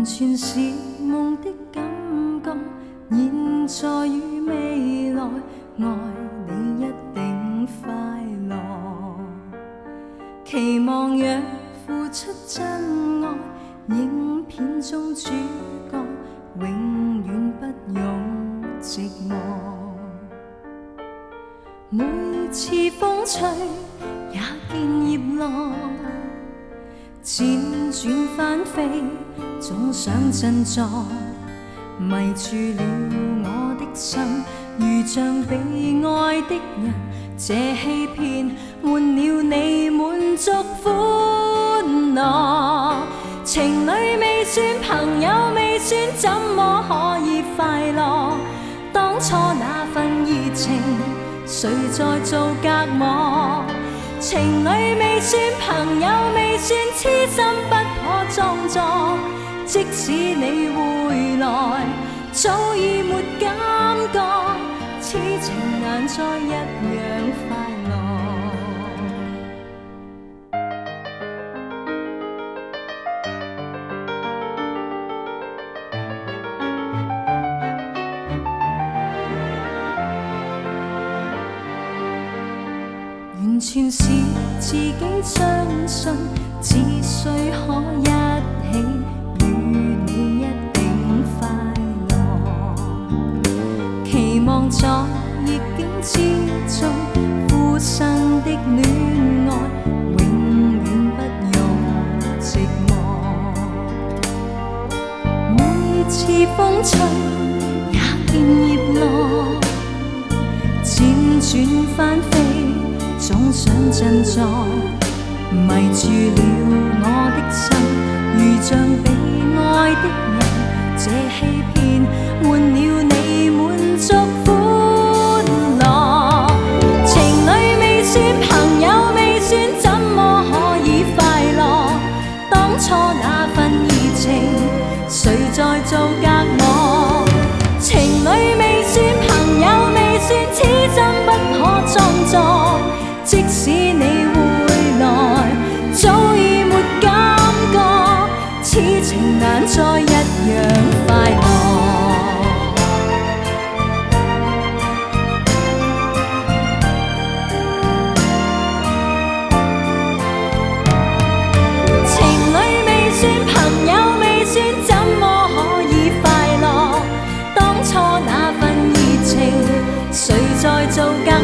全是夢的感覺，現在與未來，愛你一定快樂。期望若付出真愛，影片中主角永遠不用寂寞。每次風吹也見葉落，輾轉翻飛，總想振作，迷住了我的心，如像被愛的人，這欺騙換了你滿足歡樂。情侶未算，朋友未算，怎麼可以快樂？當初那份熱情，誰在做隔膜？情侶未算，朋友未算，痴心不可裝作。即使你回來，早已沒感覺，此情難再一樣快樂。完全是自己相信，只需可一起，與你一定快樂。期望在逆境之中，孤身的戀愛，永遠不用寂寞。每次風吹也見葉落，輾轉翻飛，總想振作，迷住了我的心，如像被愛的人，這欺騙換了你滿足歡樂。情侶未算，朋友未算，怎麼可以快樂？當初那份熱情，誰在做隔膜？情侶未算，朋友未算，痴心不可裝作。即使你回來，早已沒感覺，此情難再一樣快樂。情侶未算，朋友未算，怎麼可以快樂？當初那份熱情，誰在做假？